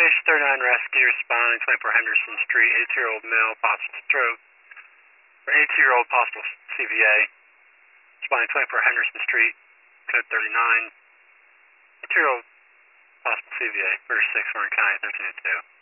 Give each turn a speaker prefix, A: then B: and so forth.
A: Station 39 rescue responding 24 Henderson Street, 82-year-old male, possible stroke. For 82-year-old possible CVA. Responding 24 Henderson Street, code 39. 82-year-old possible CVA, 36 Warren County, 1302.